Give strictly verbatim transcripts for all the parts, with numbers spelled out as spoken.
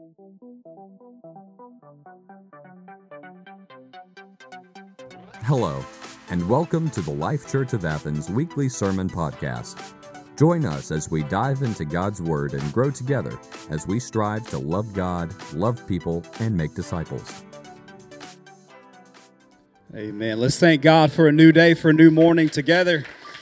Hello, and welcome to the Life Church of Athens weekly sermon podcast. Join us as we dive into God's Word and grow together as we strive to love God, love people, and make disciples. Amen. Let's thank God for a new day, for a new morning together.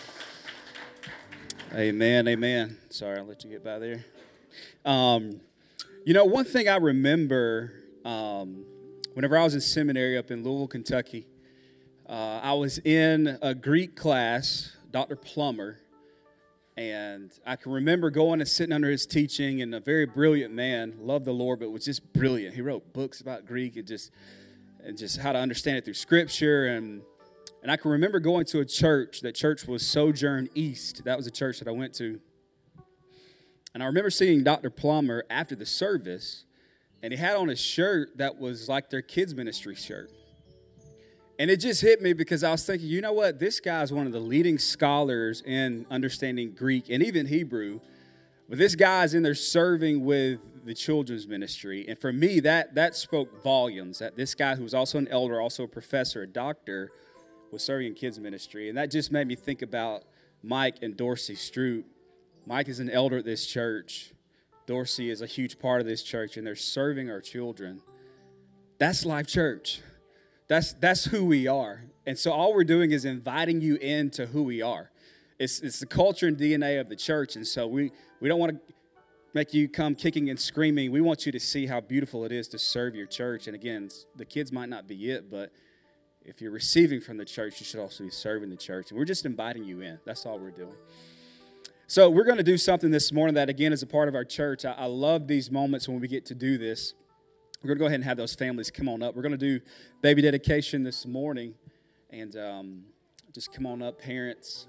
Amen, amen. Sorry, I'll let you get by there. Um, you know, one thing I remember um, whenever I was in seminary up in Louisville, Kentucky, uh, I was in a Greek class, Doctor Plummer, and I can remember going and sitting under his teaching, and a very brilliant man, loved the Lord, but was just brilliant. He wrote books about Greek and just and just how to understand it through Scripture, and and I can remember going to a church. That church was Sojourn East. That was a church that I went to. And I remember seeing Doctor Plummer after the service, and he had on a shirt that was like their kids' ministry shirt. And it just hit me because I was thinking, you know what? This guy's one of the leading scholars in understanding Greek and even Hebrew. But this guy's in there serving with the children's ministry. And for me, that that spoke volumes. That this guy, who was also an elder, also a professor, a doctor, was serving in kids' ministry. And that just made me think about Mike and Dorsey Stroop. Mike is an elder at this church. Dorsey is a huge part of this church, and they're serving our children. That's Life Church. That's that's who we are. And so all we're doing is inviting you into who we are. It's it's the culture and D N A of the church, and so we, we don't want to make you come kicking and screaming. We want you to see how beautiful it is to serve your church. And again, the kids might not be it, but if you're receiving from the church, you should also be serving the church. And we're just inviting you in. That's all we're doing. So we're going to do something this morning that, again, is a part of our church. I, I love these moments when we get to do this. We're going to go ahead and have those families come on up. We're going to do baby dedication this morning. And um, just come on up, parents.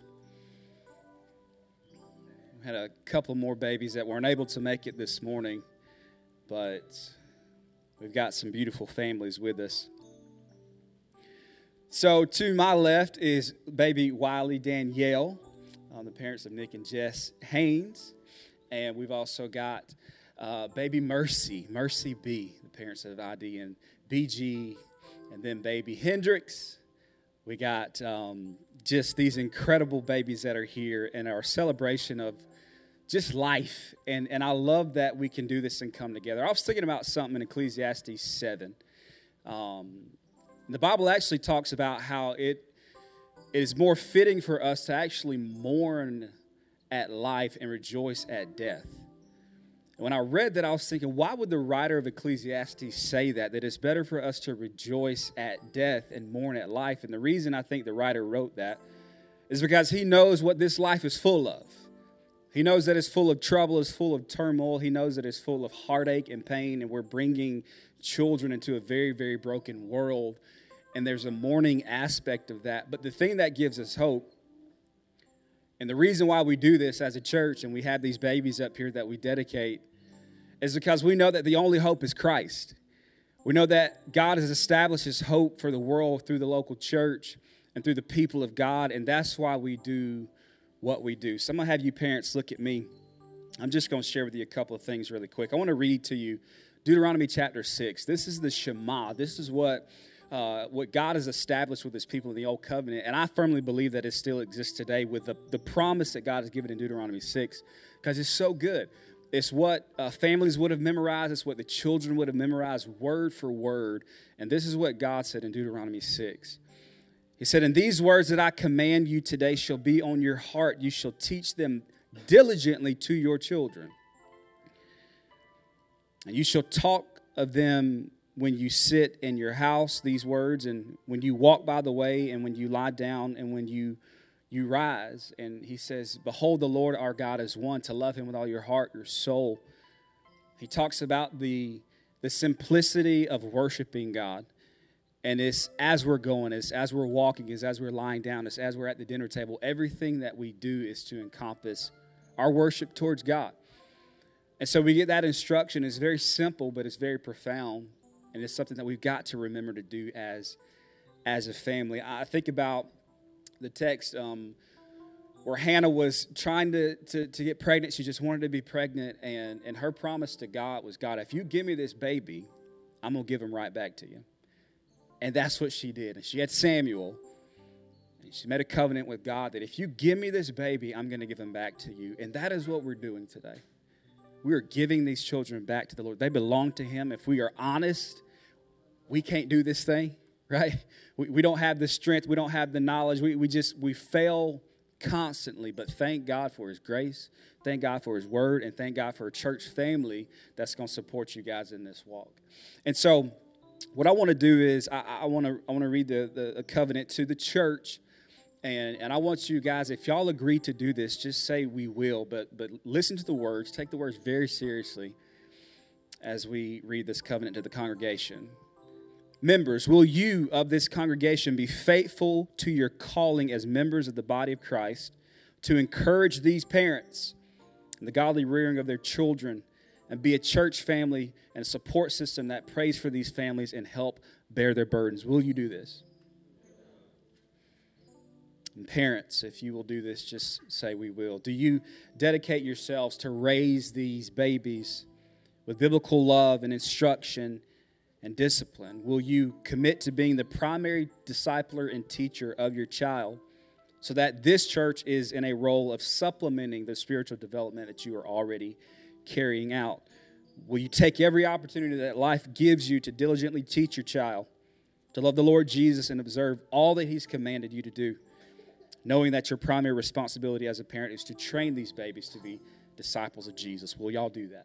We had a couple more babies that weren't able to make it this morning. But we've got some beautiful families with us. So to my left is baby Wiley Danielle. Um, the parents of Nick and Jess Haynes. And we've also got uh, baby Mercy, Mercy B, the parents of I D and B G, and then baby Hendrix. We got um, just these incredible babies that are here in our celebration of just life. And, and I love that we can do this and come together. I was thinking about something in Ecclesiastes seven. Um, the Bible actually talks about how it It is more fitting for us to actually mourn at life and rejoice at death. When I read that, I was thinking, why would the writer of Ecclesiastes say that? That it's better for us to rejoice at death and mourn at life. And the reason I think the writer wrote that is because he knows what this life is full of. He knows that it's full of trouble, it's full of turmoil. He knows that it's full of heartache and pain. And we're bringing children into a very, very broken world. And there's a mourning aspect of that. But the thing that gives us hope, and the reason why we do this as a church and we have these babies up here that we dedicate, is because we know that the only hope is Christ. We know that God has established His hope for the world through the local church and through the people of God, and that's why we do what we do. So I'm going to have you parents look at me. I'm just going to share with you a couple of things really quick. I want to read to you Deuteronomy chapter six. This is the Shema. This is what... Uh, what God has established with His people in the Old Covenant, and I firmly believe that it still exists today with the, the promise that God has given in Deuteronomy six, because it's so good. It's what uh, families would have memorized. It's what the children would have memorized word for word, and this is what God said in Deuteronomy six. He said, "And these words that I command you today shall be on your heart. You shall teach them diligently to your children, and you shall talk of them when you sit in your house," these words, "and when you walk by the way, and when you lie down, and when you you rise." And he says, "Behold, the Lord our God is one, to love Him with all your heart, your soul." He talks about the, the simplicity of worshiping God. And it's as we're going, it's as we're walking, it's as we're lying down, it's as we're at the dinner table. Everything that we do is to encompass our worship towards God. And so we get that instruction. It's very simple, but it's very profound. And it's something that we've got to remember to do as, as a family. I think about the text, um, where Hannah was trying to, to, to get pregnant. She just wanted to be pregnant. And, and her promise to God was, God, if you give me this baby, I'm going to give him right back to you. And that's what she did. And she had Samuel. And she made a covenant with God that if you give me this baby, I'm going to give him back to you. And that is what we're doing today. We are giving these children back to the Lord. They belong to him. If we are honest, we can't do this thing, right? We, we don't have the strength. We don't have the knowledge. We, we just, we fail constantly, but thank God for his grace, thank God for his word, and thank God for a church family that's going to support you guys in this walk. And so what I want to do is I, I want to I want to read the, the, the covenant to the church, and, and I want you guys, if y'all agree to do this, just say we will, but but listen to the words, take the words very seriously as we read this covenant to the congregation. Members, will you of this congregation be faithful to your calling as members of the body of Christ, to encourage these parents in the godly rearing of their children, and be a church family and a support system that prays for these families and help bear their burdens? Will you do this? And parents, if you will do this, just say we will. Do you dedicate yourselves to raise these babies with biblical love and instruction and discipline? Will you commit to being the primary discipler and teacher of your child so that this church is in a role of supplementing the spiritual development that you are already carrying out? Will you take every opportunity that life gives you to diligently teach your child to love the Lord Jesus and observe all that he's commanded you to do, knowing that your primary responsibility as a parent is to train these babies to be disciples of Jesus? Will y'all do that?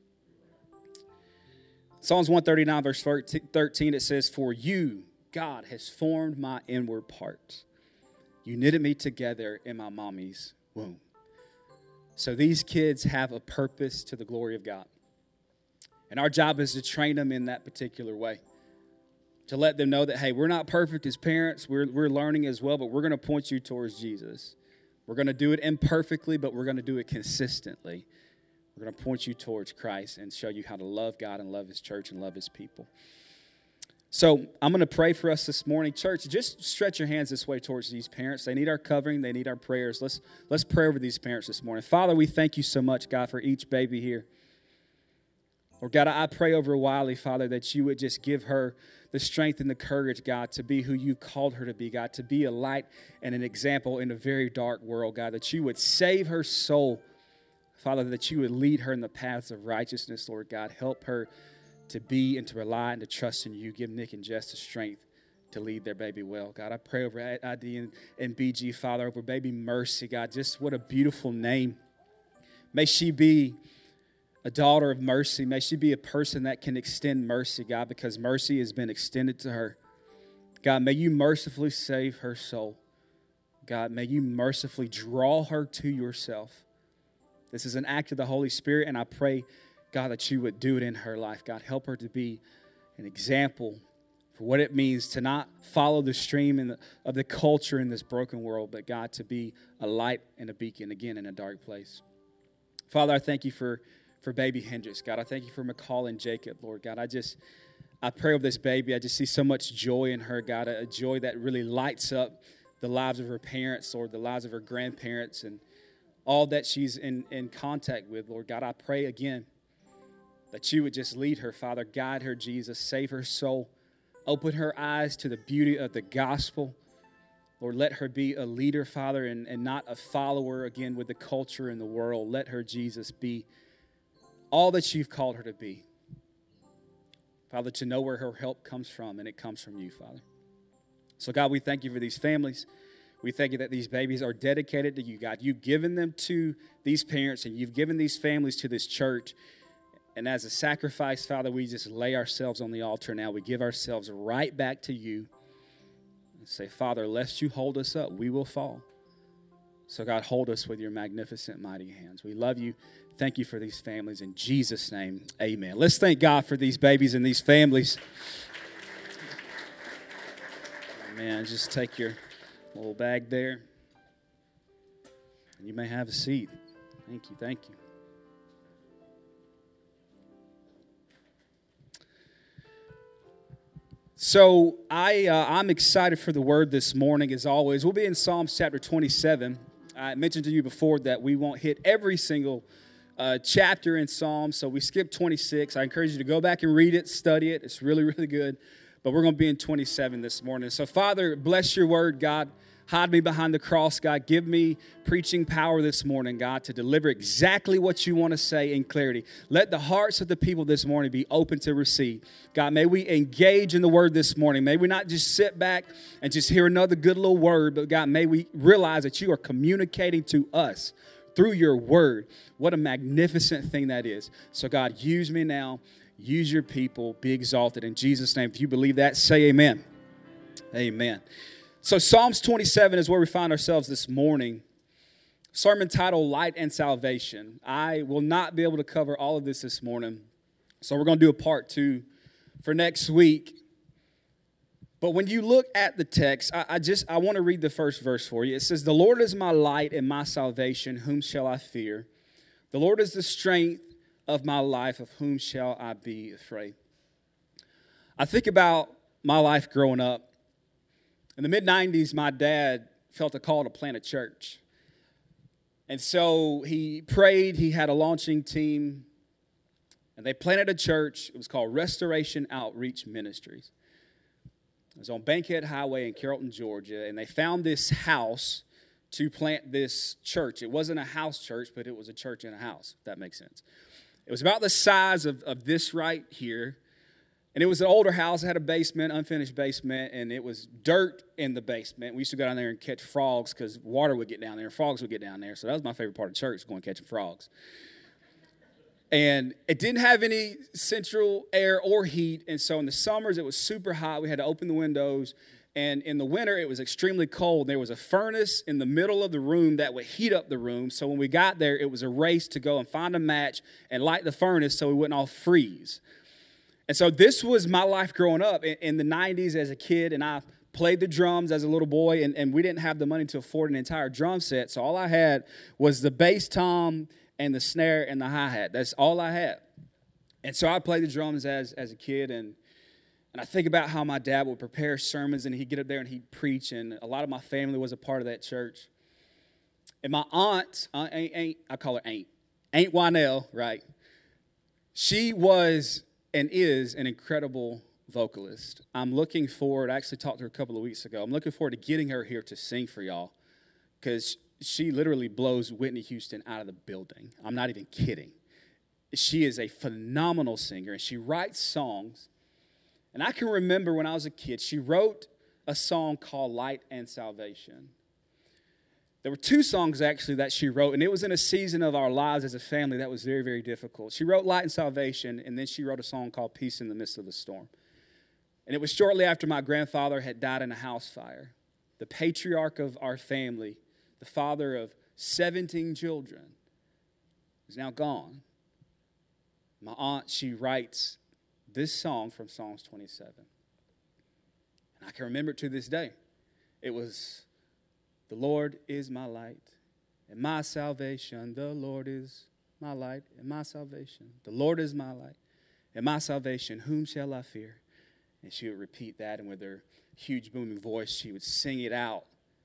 Psalms one thirty-nine, verse thirteen, it says, "For you, God, has formed my inward parts. You knitted me together in my mommy's womb." So these kids have a purpose to the glory of God. And our job is to train them in that particular way. To let them know that, hey, we're not perfect as parents. We're, we're learning as well, but we're going to point you towards Jesus. We're going to do it imperfectly, but we're going to do it consistently. We're going to point you towards Christ and show you how to love God and love his church and love his people. So I'm going to pray for us this morning. Church, just stretch your hands this way towards these parents. They need our covering. They need our prayers. Let's, let's pray over these parents this morning. Father, we thank you so much, God, for each baby here. Lord God, I pray over Wiley, Father, that you would just give her the strength and the courage, God, to be who you called her to be, God, to be a light and an example in a very dark world, God, that you would save her soul, Father, that you would lead her in the paths of righteousness, Lord God. Help her to be and to rely and to trust in you. Give Nick and Jess the strength to lead their baby well. God, I pray over I D and, and B G, Father, over baby Mercy, God. Just what a beautiful name. May she be a daughter of mercy. May she be a person that can extend mercy, God, because mercy has been extended to her. God, may you mercifully save her soul. God, may you mercifully draw her to yourself. This is an act of the Holy Spirit, and I pray, God, that you would do it in her life. God, help her to be an example for what it means to not follow the stream in the, of the culture in this broken world, but, God, to be a light and a beacon, again, in a dark place. Father, I thank you for, for baby Hendrix. God, I thank you for McCall and Jacob, Lord. God, I just, I pray over this baby. I just see so much joy in her, God, a, a joy that really lights up the lives of her parents, Lord, the lives of her grandparents, and all that she's in, in contact with, Lord God. I pray again that you would just lead her, Father. Guide her, Jesus. Save her soul. Open her eyes to the beauty of the gospel. Lord, let her be a leader, Father, and, and not a follower, again, with the culture in the world. Let her, Jesus, be all that you've called her to be. Father, to know where her help comes from, and it comes from you, Father. So, God, we thank you for these families. We thank you that these babies are dedicated to you, God. You've given them to these parents, and you've given these families to this church. And as a sacrifice, Father, we just lay ourselves on the altar now. We give ourselves right back to you and say, Father, lest you hold us up, we will fall. So, God, hold us with your magnificent, mighty hands. We love you. Thank you for these families. In Jesus' name, amen. Let's thank God for these babies and these families. Man, just take your little bag there, and you may have a seat. Thank you, thank you. So I, uh, I'm excited for the word this morning, as always. We'll be in Psalms chapter twenty-seven. I mentioned to you before that we won't hit every single uh, chapter in Psalms, so we skipped twenty-six. I encourage you to go back and read it, study it. It's really, really good. But we're going to be in twenty-seven this morning. So, Father, bless your word, God. Hide me behind the cross, God. Give me preaching power this morning, God, to deliver exactly what you want to say in clarity. Let the hearts of the people this morning be open to receive. God, may we engage in the word this morning. May we not just sit back and just hear another good little word, but God, may we realize that you are communicating to us through your word. What a magnificent thing that is. So, God, use me now. Use your people. Be exalted. In Jesus' name, if you believe that, say amen. Amen. So Psalms twenty-seven is where we find ourselves this morning. Sermon title, Light and Salvation. I will not be able to cover all of this this morning, so we're going to do a part two for next week. But when you look at the text, I, I just I want to read the first verse for you. It says, "The Lord is my light and my salvation, whom shall I fear? The Lord is the strength of my life, of whom shall I be afraid?" I think about my life growing up. In the mid nineties, my dad felt a call to plant a church. And so he prayed, he had a launching team, and they planted a church. It was called Restoration Outreach Ministries. It was on Bankhead Highway in Carrollton, Georgia, and they found this house to plant this church. It wasn't a house church, but it was a church in a house, if that makes sense. It was about the size of, of this right here. And it was an older house. It had a basement, unfinished basement, and it was dirt in the basement. We used to go down there and catch frogs because water would get down there, and frogs would get down there. So that was my favorite part of church, going catching frogs. And it didn't have any central air or heat, and so in the summers it was super hot. We had to open the windows, and in the winter it was extremely cold. There was a furnace in the middle of the room that would heat up the room, so when we got there, it was a race to go and find a match and light the furnace so we wouldn't all freeze. And so this was my life growing up in, in the nineties as a kid, and I played the drums as a little boy, and, and we didn't have the money to afford an entire drum set, so all I had was the bass tom and the snare and the hi-hat. That's all I had. And so I played the drums as, as a kid, and, and I think about how my dad would prepare sermons, and he'd get up there and he'd preach, and a lot of my family was a part of that church. And my aunt, aunt Aunt, Aunt, I call her Aunt, Aunt Wynell, right? She was and is an incredible vocalist. I'm looking forward, I actually talked to her a couple of weeks ago. I'm looking forward to getting her here to sing for y'all because she literally blows Whitney Houston out of the building. I'm not even kidding. She is a phenomenal singer, and she writes songs. And I can remember when I was a kid, she wrote a song called Light and Salvation. There were two songs, actually, that she wrote, and it was in a season of our lives as a family that was very, very difficult. She wrote Light and Salvation, and then she wrote a song called Peace in the Midst of the Storm. And it was shortly after my grandfather had died in a house fire. The patriarch of our family, the father of seventeen children, is now gone. My aunt, she writes this song from Psalms twenty-seven. And I can remember it to this day. It was, "The Lord is my light and my salvation. The Lord is my light and my salvation. The Lord is my light and my salvation. Whom shall I fear?" And she would repeat that, and with her huge booming voice, she would sing it out.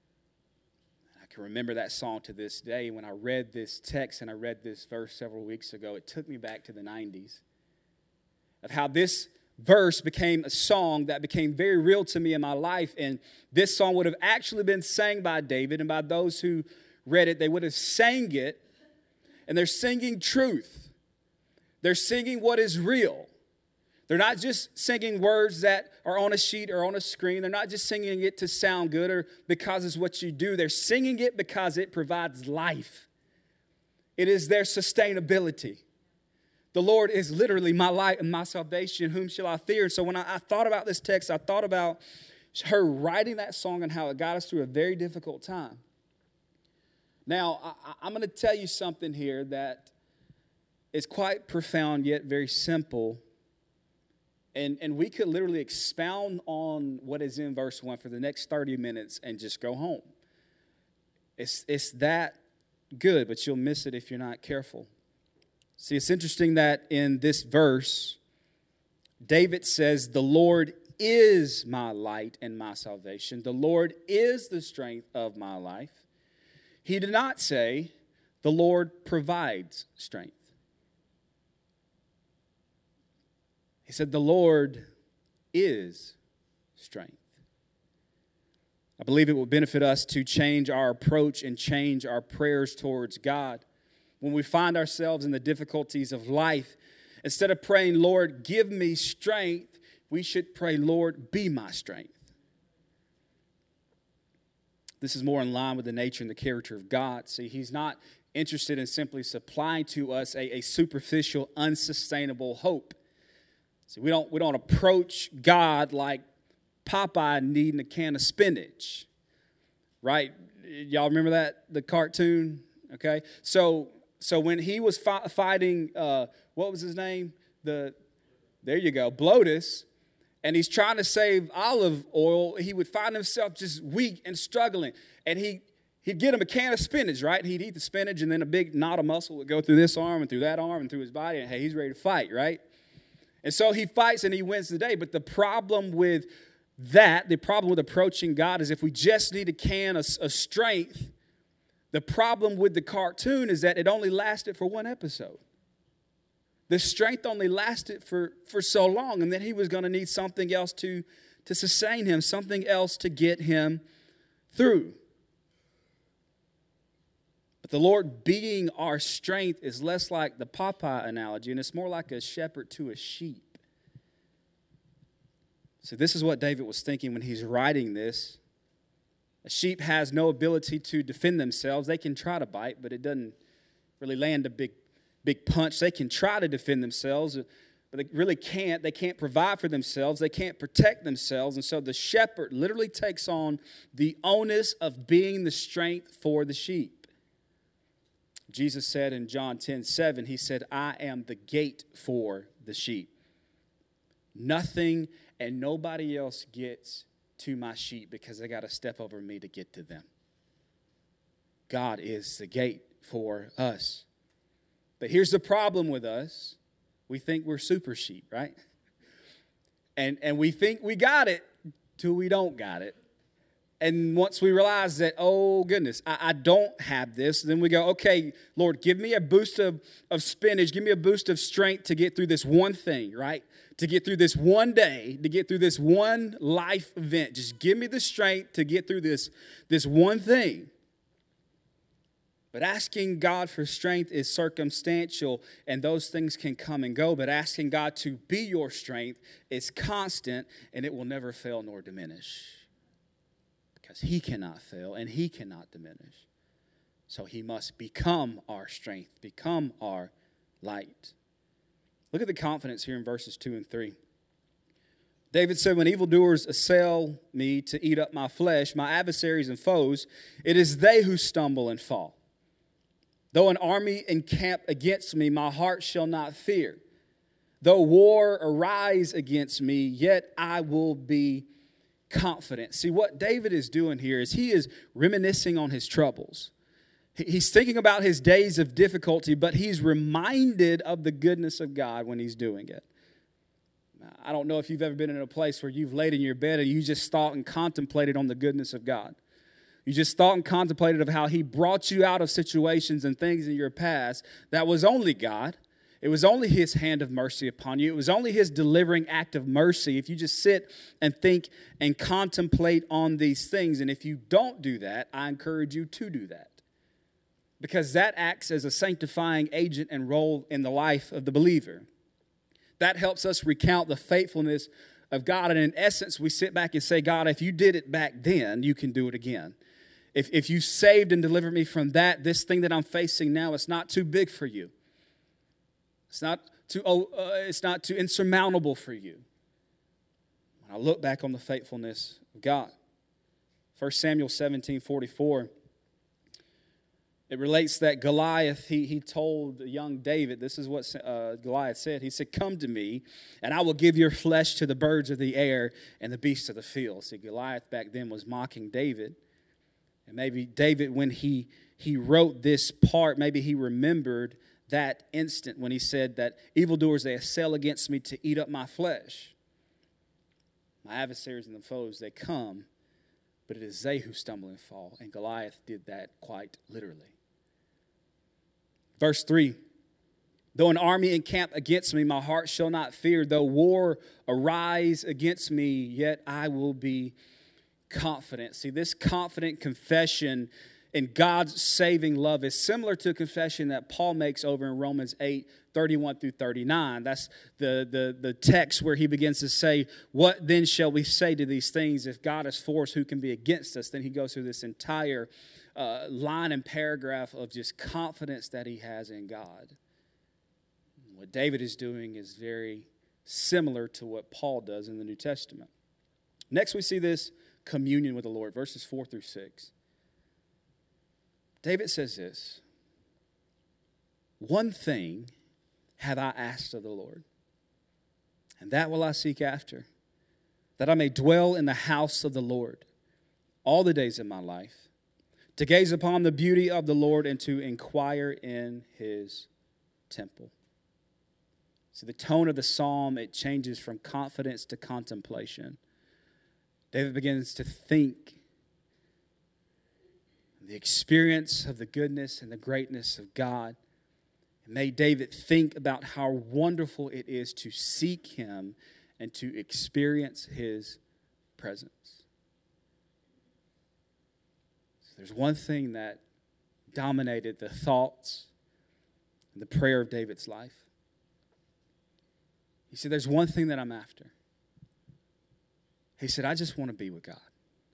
I can remember that song to this day. When I read this text and I read this verse several weeks ago, it took me back to the nineties of how this verse became a song that became very real to me in my life. And this song would have actually been sang by David, and by those who read it, they would have sang it, and they're singing truth. They're singing what is real. They're not just singing words that are on a sheet or on a screen. They're not just singing it to sound good or because it's what you do. They're singing it because it provides life. It is their sustainability. The Lord is literally my light and my salvation. Whom shall I fear? And so when I, I thought about this text, I thought about her writing that song and how it got us through a very difficult time. Now, I, I'm going to tell you something here that is quite profound yet very simple. And, and we could literally expound on what is in verse one for the next thirty minutes and just go home. It's, it's that good, but you'll miss it if you're not careful. See, it's interesting that in this verse, David says, "The Lord is my light and my salvation. The Lord is the strength of my life." He did not say, the Lord provides strength. He said, the Lord is strength. I believe it will benefit us to change our approach and change our prayers towards God. When we find ourselves in the difficulties of life, instead of praying, Lord, give me strength, we should pray, Lord, be my strength. This is more in line with the nature and the character of God. See, he's not interested in simply supplying to us a, a superficial, unsustainable hope. See, we don't, we don't approach God like Popeye needing a can of spinach, right? Y'all remember that, the cartoon? Okay, so so when he was fi- fighting, uh, what was his name? The there you go, Blotus, and he's trying to save olive oil. He would find himself just weak and struggling, and he he'd get him a can of spinach, right? He'd eat the spinach, and then a big knot of muscle would go through this arm and through that arm and through his body, and hey, he's ready to fight, right? And so he fights and he wins the day. But the problem with that, the problem with approaching God is if we just need a can of, of strength, the problem with the cartoon is that it only lasted for one episode. The strength only lasted for, for so long, and then he was going to need something else to, to sustain him, something else to get him through. But the Lord being our strength is less like the Popeye analogy, and it's more like a shepherd to a sheep. So this is what David was thinking when he's writing this. A sheep has no ability to defend themselves. They can try to bite, but it doesn't really land a big, big punch. They can try to defend themselves, but they really can't. They can't provide for themselves. They can't protect themselves. And so the shepherd literally takes on the onus of being the strength for the sheep. Jesus said in John ten seven, he said, I am the gate for the sheep. Nothing and nobody else gets to my sheep because they got to step over me to get to them. God is the gate for us. But here's the problem with us. We think we're super sheep, right? And, and we think we got it till we don't got it. And once we realize that, oh, goodness, I, I don't have this, then we go, okay, Lord, give me a boost of, of spinach. Give me a boost of strength to get through this one thing, right? To get through this one day, to get through this one life event. Just give me the strength to get through this, this one thing. But asking God for strength is circumstantial, and those things can come and go. But asking God to be your strength is constant, and it will never fail nor diminish. Because he cannot fail and he cannot diminish. So he must become our strength, become our light. Look at the confidence here in verses two and three. David said, when evildoers assail me to eat up my flesh, my adversaries and foes, it is they who stumble and fall. Though an army encamp against me, my heart shall not fear. Though war arise against me, yet I will be confident. See, what David is doing here is he is reminiscing on his troubles. He's thinking about his days of difficulty, but he's reminded of the goodness of God when he's doing it. I don't know if you've ever been in a place where you've laid in your bed and you just thought and contemplated on the goodness of God. You just thought and contemplated of how he brought you out of situations and things in your past that was only God. It was only his hand of mercy upon you. It was only his delivering act of mercy. If you just sit and think and contemplate on these things, and if you don't do that, I encourage you to do that. Because that acts as a sanctifying agent and role in the life of the believer. That helps us recount the faithfulness of God. And in essence, we sit back and say, God, if you did it back then, you can do it again. If, if you saved and delivered me from that, this thing that I'm facing now, it's not too big for you. It's not too, oh, uh, it's not too insurmountable for you. When I look back on the faithfulness of God. First Samuel seventeen forty-four, it relates that Goliath, he, he told young David, this is what uh, Goliath said. He said, come to me, and I will give your flesh to the birds of the air and the beasts of the field. See, Goliath back then was mocking David. And maybe David, when he, he wrote this part, maybe he remembered that instant when he said that evildoers, they assail against me to eat up my flesh. My adversaries and the foes, they come but it is they who stumble and fall. And Goliath did that quite literally. Verse three, though an army encamp against me, my heart shall not fear. Though war arise against me, yet I will be confident. See, this confident confession in God's saving love is similar to a confession that Paul makes over in Romans eight, thirty-one through thirty-nine. That's the, the, the text where he begins to say, what then shall we say to these things? If God is for us, who can be against us? Then he goes through this entire uh, line and paragraph of just confidence that he has in God. What David is doing is very similar to what Paul does in the New Testament. Next, we see this communion with the Lord, verses four through six. David says this, one thing have I asked of the Lord, and that will I seek after, that I may dwell in the house of the Lord all the days of my life, to gaze upon the beauty of the Lord and to inquire in his temple. So the tone of the psalm, it changes from confidence to contemplation. David begins to think the experience of the goodness and the greatness of God. It made David think about how wonderful it is to seek him and to experience his presence. So there's one thing that dominated the thoughts and the prayer of David's life. He said, there's one thing that I'm after. He said, I just want to be with God.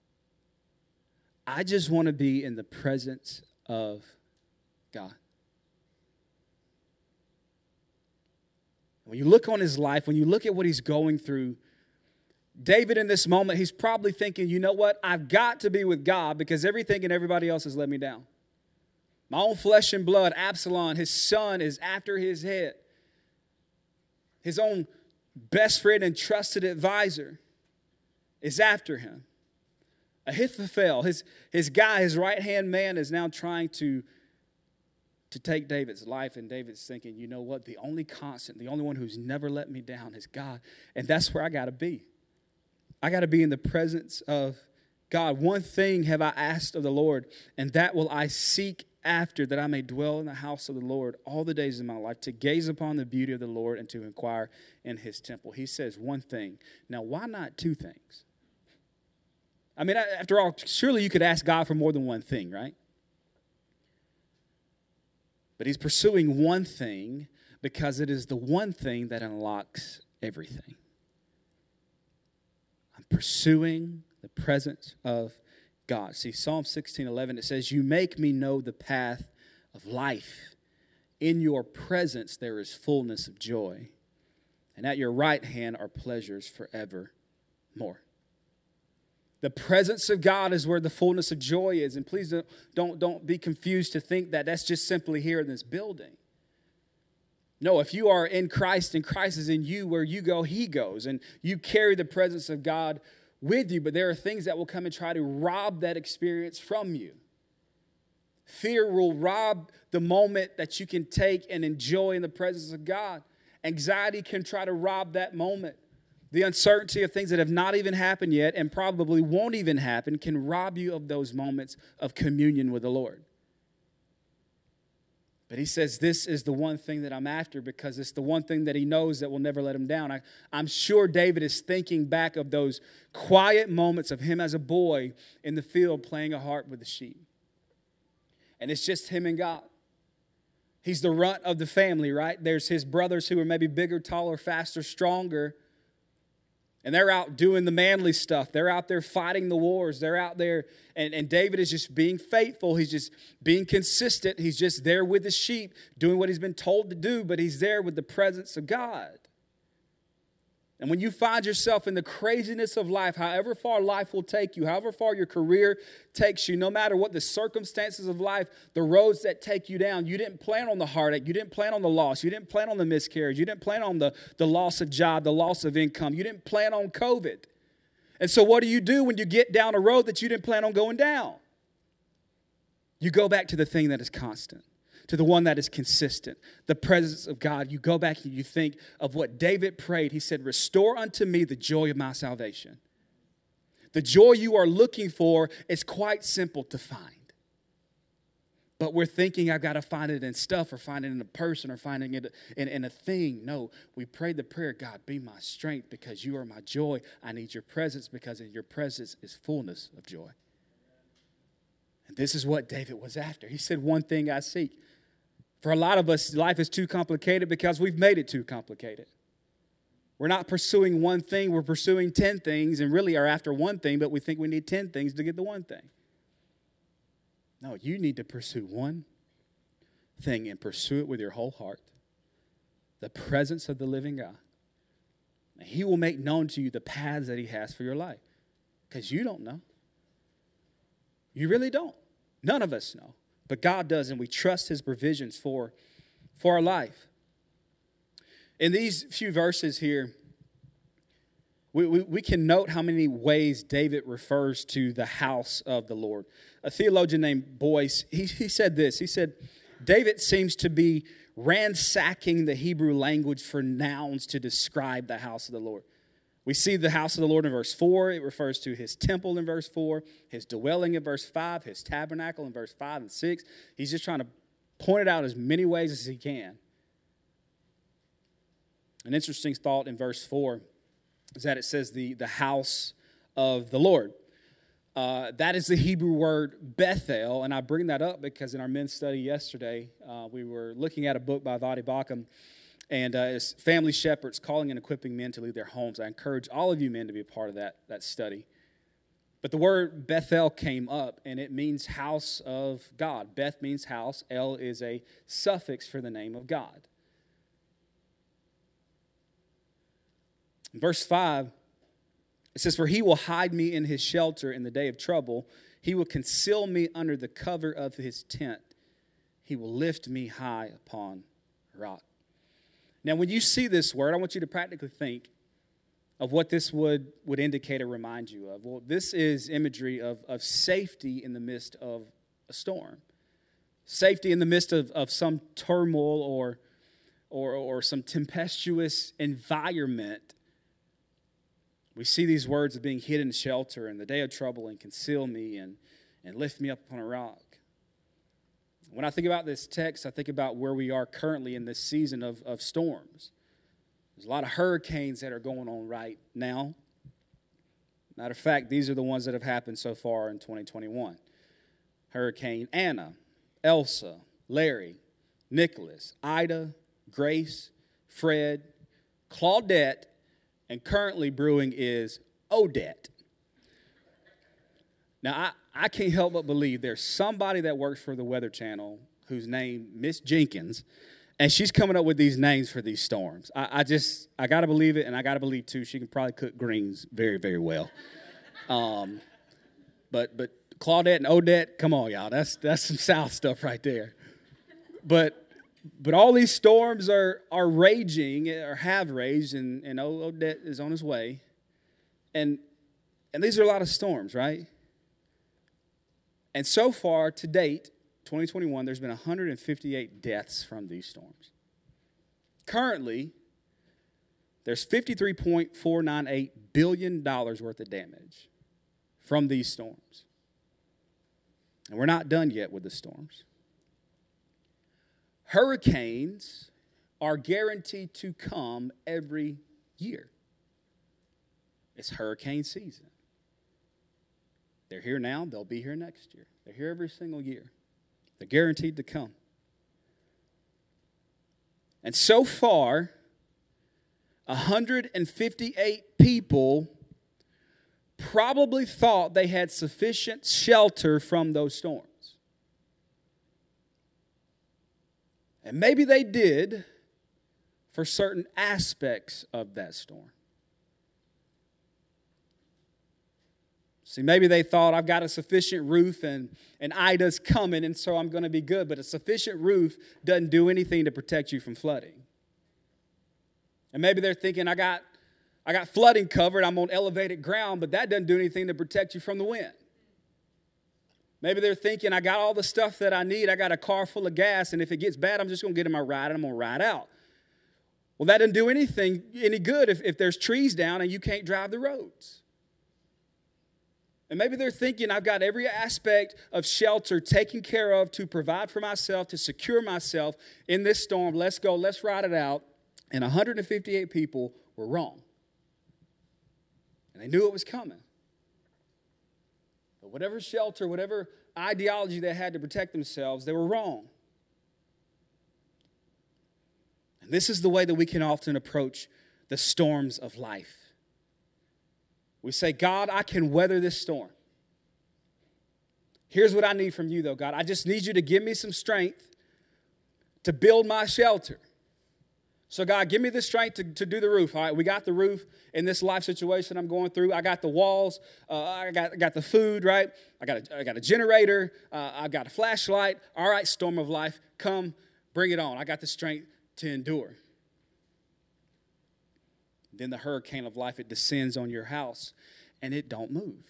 I just want to be in the presence of God. When you look on his life, when you look at what he's going through, David in this moment, he's probably thinking, you know what? I've got to be with God because everything and everybody else has let me down. My own flesh and blood, Absalom, his son, is after his head. His own best friend and trusted advisor is after him. Ahithophel, his, his guy, his right-hand man, is now trying to, to take David's life. And David's thinking, you know what? The only constant, the only one who's never let me down is God. And that's where I got to be. I got to be in the presence of God. One thing have I asked of the Lord, and that will I seek after, that I may dwell in the house of the Lord all the days of my life, to gaze upon the beauty of the Lord and to inquire in his temple. He says one thing. Now, why not two things? I mean, after all, surely you could ask God for more than one thing, right? But he's pursuing one thing because it is the one thing that unlocks everything. I'm pursuing the presence of God. See, Psalm sixteen eleven, it says, you make me know the path of life. In your presence there is fullness of joy, and at your right hand are pleasures forevermore. The presence of God is where the fullness of joy is. And please don't, don't, don't be confused to think that that's just simply here in this building. No, if you are in Christ and Christ is in you, where you go, he goes. And you carry the presence of God with you. But there are things that will come and try to rob that experience from you. Fear will rob the moment that you can take and enjoy in the presence of God. Anxiety can try to rob that moment. The uncertainty of things that have not even happened yet and probably won't even happen can rob you of those moments of communion with the Lord. But he says this is the one thing that I'm after because it's the one thing that he knows that will never let him down. I, I'm sure David is thinking back of those quiet moments of him as a boy in the field playing a harp with the sheep. And it's just him and God. He's the runt of the family, right? There's his brothers who are maybe bigger, taller, faster, stronger. And they're out doing the manly stuff. They're out there fighting the wars. They're out there. And, and David is just being faithful. He's just being consistent. He's just there with the sheep, doing what he's been told to do, but he's there with the presence of God. And when you find yourself in the craziness of life, however far life will take you, however far your career takes you, no matter what the circumstances of life, the roads that take you down, you didn't plan on the heartache, you didn't plan on the loss, you didn't plan on the miscarriage, you didn't plan on the, the loss of job, the loss of income, you didn't plan on COVID. And so what do you do when you get down a road that you didn't plan on going down? You go back to the thing that is constant, to the one that is consistent, the presence of God. You go back and you think of what David prayed. He said, restore unto me the joy of my salvation. The joy you are looking for is quite simple to find. But we're thinking I've got to find it in stuff or find it in a person or finding it in, in a thing. No, we prayed the prayer, God, be my strength because you are my joy. I need your presence because in your presence is fullness of joy. And this is what David was after. He said, one thing I seek. For a lot of us, life is too complicated because we've made it too complicated. We're not pursuing one thing, we're pursuing ten things and really are after one thing, but we think we need ten things to get the one thing. No, you need to pursue one thing and pursue it with your whole heart. The presence of the living God. And He will make known to you the paths that He has for your life. Because you don't know. You really don't. None of us know. But God does, and we trust His provisions for, for our life. In these few verses here, we, we, we can note how many ways David refers to the house of the Lord. A theologian named Boyce, he, he said this. He said, David seems to be ransacking the Hebrew language for nouns to describe the house of the Lord. We see the house of the Lord in verse four. It refers to His temple in verse four, His dwelling in verse five, His tabernacle in verse five and six. He's just trying to point it out as many ways as he can. An interesting thought in verse four is that it says the, the house of the Lord. Uh, that is the Hebrew word Bethel, and I bring that up because in our men's study yesterday, uh, we were looking at a book by Vadi Bakum, and uh, it's family shepherds calling and equipping men to leave their homes. I encourage all of you men to be a part of that, that study. But the word Bethel came up, and it means house of God. Beth means house. El is a suffix for the name of God. In verse five, it says, for He will hide me in His shelter in the day of trouble. He will conceal me under the cover of His tent. He will lift me high upon a rock. Now, when you see this word, I want you to practically think of what this would, would indicate or remind you of. Well, this is imagery of, of safety in the midst of a storm. Safety in the midst of, of some turmoil or, or, or some tempestuous environment. We see these words of being hid in shelter in the day of trouble and conceal me and, and lift me up upon a rock. When I think about this text, I think about where we are currently in this season of, of storms. There's a lot of hurricanes that are going on right now. Matter of fact, these are the ones that have happened so far in twenty twenty-one. Hurricane Anna, Elsa, Larry, Nicholas, Ida, Grace, Fred, Claudette, and currently brewing is Odette. Now, I, I can't help but believe there's somebody that works for the Weather Channel who's named Miss Jenkins, and she's coming up with these names for these storms. I, I just, I got to believe it, and I got to believe, too, she can probably cook greens very, very well. Um, but but Claudette and Odette, come on, y'all. That's that's some South stuff right there. But But all these storms are are raging or have raged, and, and Odette is on his way. And and these are a lot of storms, right? And so far, to date, twenty twenty-one, there's been one hundred fifty-eight deaths from these storms. Currently, there's fifty-three point four nine eight billion dollars worth of damage from these storms. And we're not done yet with the storms. Hurricanes are guaranteed to come every year. It's hurricane season. They're here now, they'll be here next year. They're here every single year. They're guaranteed to come. And so far, one hundred fifty-eight people probably thought they had sufficient shelter from those storms. And maybe they did for certain aspects of that storm. See, maybe they thought, I've got a sufficient roof and, and Ida's coming, and so I'm going to be good. But a sufficient roof doesn't do anything to protect you from flooding. And maybe they're thinking, I got, I got flooding covered, I'm on elevated ground, but that doesn't do anything to protect you from the wind. Maybe they're thinking, I got all the stuff that I need. I got a car full of gas, and if it gets bad, I'm just going to get in my ride, and I'm going to ride out. Well, that doesn't do anything, any good if, if there's trees down and you can't drive the roads. And maybe they're thinking, I've got every aspect of shelter taken care of to provide for myself, to secure myself in this storm. Let's go, let's ride it out. And one hundred fifty-eight people were wrong. And they knew it was coming. But whatever shelter, whatever ideology they had to protect themselves, they were wrong. And this is the way that we can often approach the storms of life. We say, God, I can weather this storm. Here's what I need from you, though, God. I just need you to give me some strength to build my shelter. So, God, give me the strength to, to do the roof. All right, we got the roof in this life situation I'm going through. I got the walls. Uh, I got I got the food, right? I got a, I got a generator. Uh, I've got a flashlight. All right, storm of life, come, bring it on. I got the strength to endure. Then the hurricane of life, it descends on your house, and it don't move.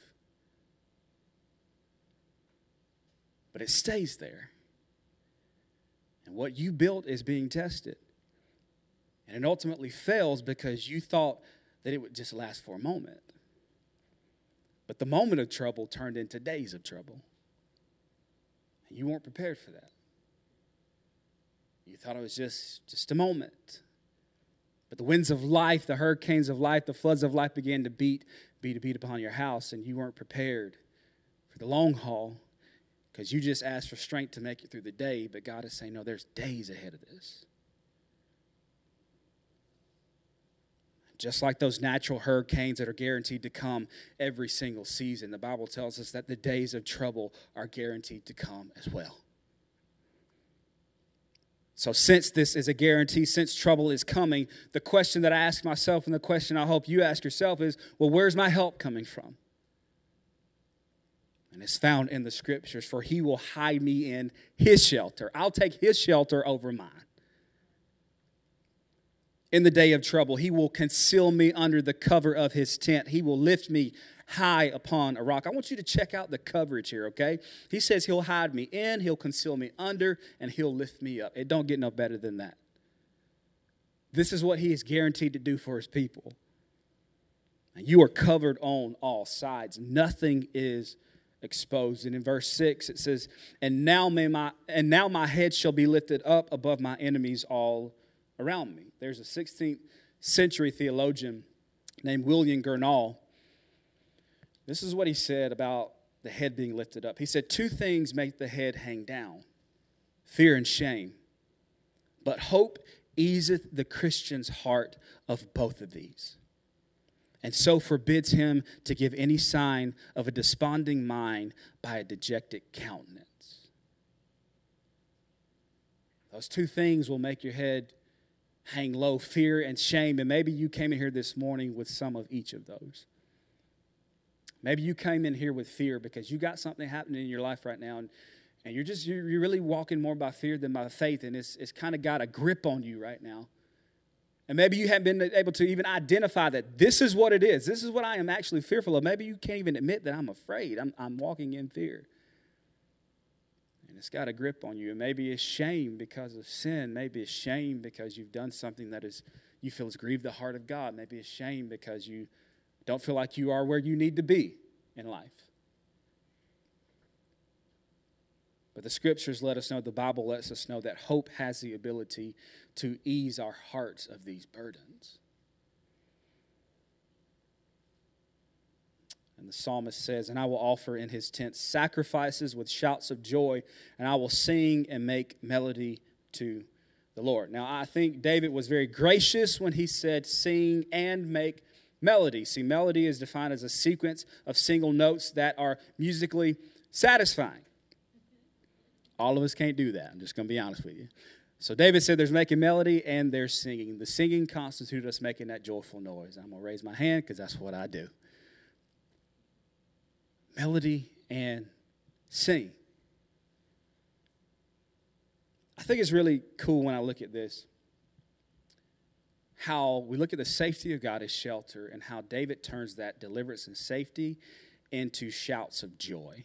But it stays there. And what you built is being tested. And it ultimately fails because you thought that it would just last for a moment. But the moment of trouble turned into days of trouble. And you weren't prepared for that. You thought it was just, just a moment. But the winds of life, the hurricanes of life, the floods of life began to beat, beat, beat upon your house, and you weren't prepared for the long haul because you just asked for strength to make it through the day, but God is saying, no, there's days ahead of this. Just like those natural hurricanes that are guaranteed to come every single season, the Bible tells us that the days of trouble are guaranteed to come as well. So since this is a guarantee, since trouble is coming, the question that I ask myself and the question I hope you ask yourself is, well, where's my help coming from? And it's found in the scriptures, for he will hide me in his shelter. I'll take his shelter over mine. In the day of trouble, he will conceal me under the cover of his tent. He will lift me high upon a rock. I want you to check out the coverage here, okay? He says he'll hide me in, he'll conceal me under, and he'll lift me up. It don't get no better than that. This is what he is guaranteed to do for his people. And you are covered on all sides. Nothing is exposed. And in verse six, it says, and now may my and now my head shall be lifted up above my enemies all around me. There's a sixteenth century theologian named William Gurnall. This is what he said about the head being lifted up. He said, two things make the head hang down, fear and shame. But hope easeth the Christian's heart of both of these, and so forbids him to give any sign of a desponding mind by a dejected countenance. Those two things will make your head hang low, fear and shame. And maybe you came in here this morning with some of each of those. Maybe you came in here with fear because you got something happening in your life right now, and, and you're just you're, you're really walking more by fear than by faith, and it's it's kind of got a grip on you right now. And maybe you haven't been able to even identify that this is what it is. This is what I am actually fearful of. Maybe you can't even admit that I'm afraid. I'm I'm walking in fear. And it's got a grip on you. And maybe it's shame because of sin. Maybe it's shame because you've done something that is you feel has grieved the heart of God. Maybe it's shame because you don't feel like you are where you need to be in life. But the scriptures let us know, the Bible lets us know that hope has the ability to ease our hearts of these burdens. And the psalmist says, and I will offer in his tent sacrifices with shouts of joy, and I will sing and make melody to the Lord. Now, I think David was very gracious when he said sing and make melody. See, melody is defined as a sequence of single notes that are musically satisfying. All of us can't do that. I'm just going to be honest with you. So David said there's making melody and there's singing. The singing constitutes us making that joyful noise. I'm going to raise my hand because that's what I do. Melody and sing. I think it's really cool when I look at this, how we look at the safety of God as shelter and how David turns that deliverance and safety into shouts of joy.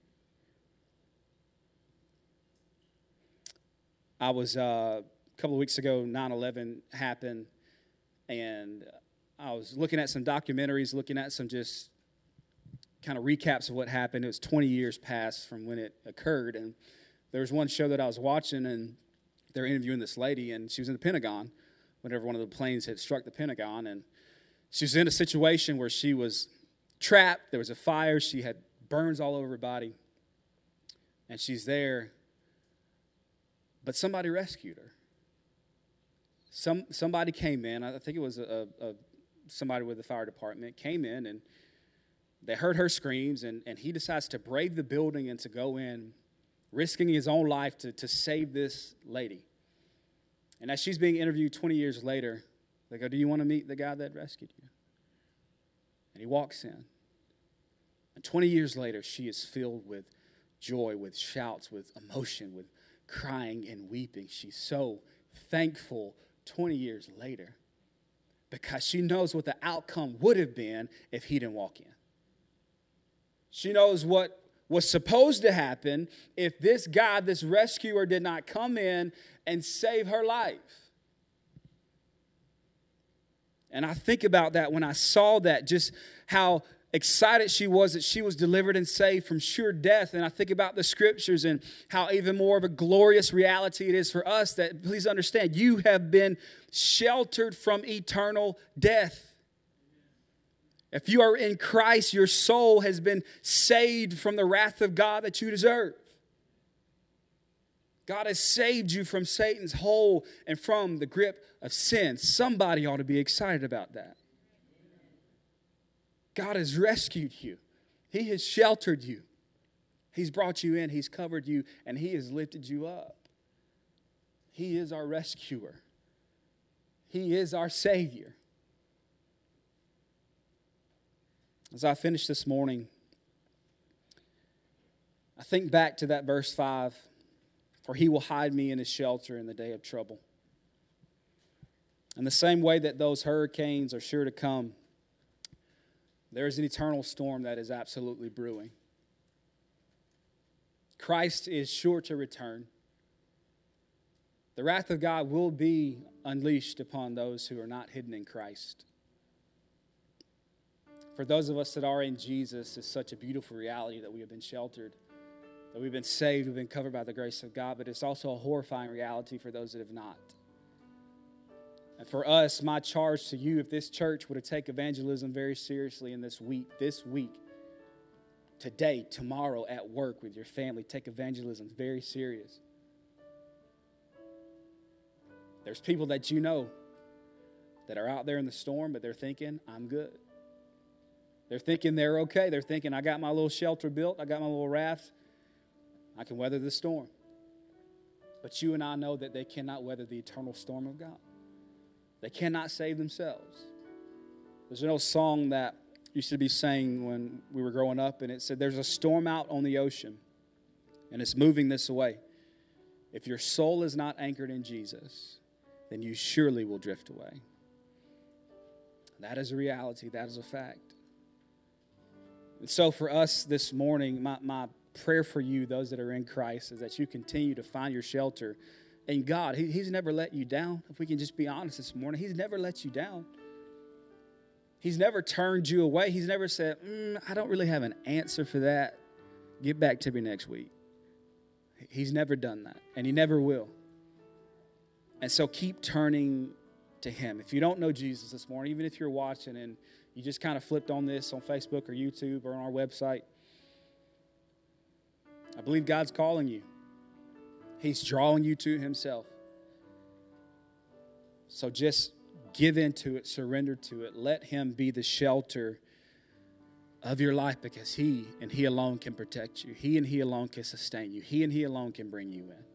I was, uh, a couple of weeks ago, nine eleven happened, and I was looking at some documentaries, looking at some just kind of recaps of what happened. It was twenty years past from when it occurred. And there was one show that I was watching, and they were interviewing this lady, and she was in the Pentagon whenever one of the planes had struck the Pentagon. And she was in a situation where she was trapped. There was a fire. She had burns all over her body. And she's there. But somebody rescued her. Some Somebody came in. I think it was a, a somebody with the fire department came in, and they heard her screams, and, and he decides to brave the building and to go in, risking his own life to, to save this lady. And as she's being interviewed twenty years later, they go, "Do you want to meet the guy that rescued you?" And he walks in. And twenty years later, she is filled with joy, with shouts, with emotion, with crying and weeping. She's so thankful twenty years later because she knows what the outcome would have been if he didn't walk in. She knows what was supposed to happen if this God, this rescuer, did not come in and save her life. And I think about that when I saw that, just how excited she was that she was delivered and saved from sure death. And I think about the scriptures and how even more of a glorious reality it is for us that, please understand, you have been sheltered from eternal death. If you are in Christ, your soul has been saved from the wrath of God that you deserve. God has saved you from Satan's hold and from the grip of sin. Somebody ought to be excited about that. God has rescued you. He has sheltered you. He's brought you in. He's covered you. And He has lifted you up. He is our rescuer. He is our Savior. As I finish this morning, I think back to that verse five. For He will hide me in His shelter in the day of trouble. In the same way that those hurricanes are sure to come, there is an eternal storm that is absolutely brewing. Christ is sure to return. The wrath of God will be unleashed upon those who are not hidden in Christ. For those of us that are in Jesus, it's such a beautiful reality that we have been sheltered, that we've been saved, we've been covered by the grace of God, but it's also a horrifying reality for those that have not. And for us, my charge to you, if this church were to take evangelism very seriously in this week, this week, today, tomorrow, at work, with your family, take evangelism very serious. There's people that you know that are out there in the storm, but they're thinking, I'm good. They're thinking they're okay. They're thinking, I got my little shelter built. I got my little raft. I can weather the storm. But you and I know that they cannot weather the eternal storm of God. They cannot save themselves. There's an old song that used to be sang when we were growing up, and it said, there's a storm out on the ocean, and it's moving this way. If your soul is not anchored in Jesus, then you surely will drift away. That is a reality. That is a fact. And so for us this morning, my, my prayer for you, those that are in Christ, is that you continue to find your shelter in God. He, he's never let you down. If we can just be honest this morning, He's never let you down. He's never turned you away. He's never said, mm, I don't really have an answer for that. Get back to me next week. He's never done that, and He never will. And so keep turning to Him. If you don't know Jesus this morning, even if you're watching and you just kind of flipped on this on Facebook or YouTube or on our website, I believe God's calling you. He's drawing you to Himself. So just give into it, surrender to it. Let Him be the shelter of your life, because He and He alone can protect you. He and He alone can sustain you. He and He alone can bring you in.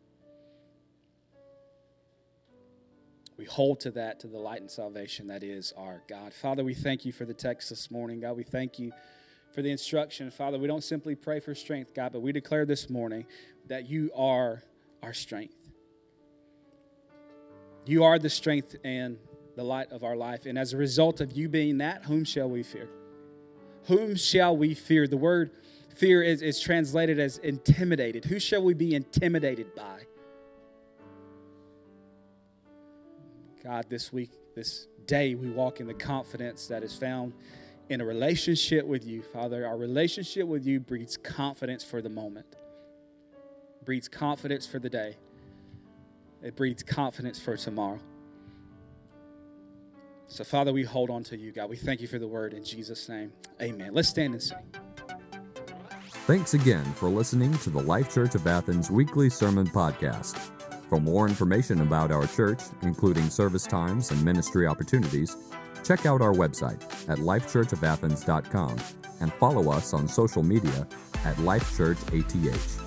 We hold to that, to the light and salvation that is our God. Father, we thank You for the text this morning. God, we thank You for the instruction. Father, we don't simply pray for strength, God, but we declare this morning that You are our strength. You are the strength and the light of our life. And as a result of You being that, whom shall we fear? Whom shall we fear? The word fear is, is translated as intimidated. Who shall we be intimidated by? God, this week, this day, we walk in the confidence that is found in a relationship with you, Father. Our relationship with you breeds confidence for the moment, breeds confidence for the day. It breeds confidence for tomorrow. So, Father, we hold on to you, God. We thank you for the word in Jesus' name. Amen. Let's stand and sing. Thanks again for listening to the Life Church of Athens weekly sermon podcast. For more information about our church, including service times and ministry opportunities, check out our website at life church of athens dot com and follow us on social media at Life Church A T H.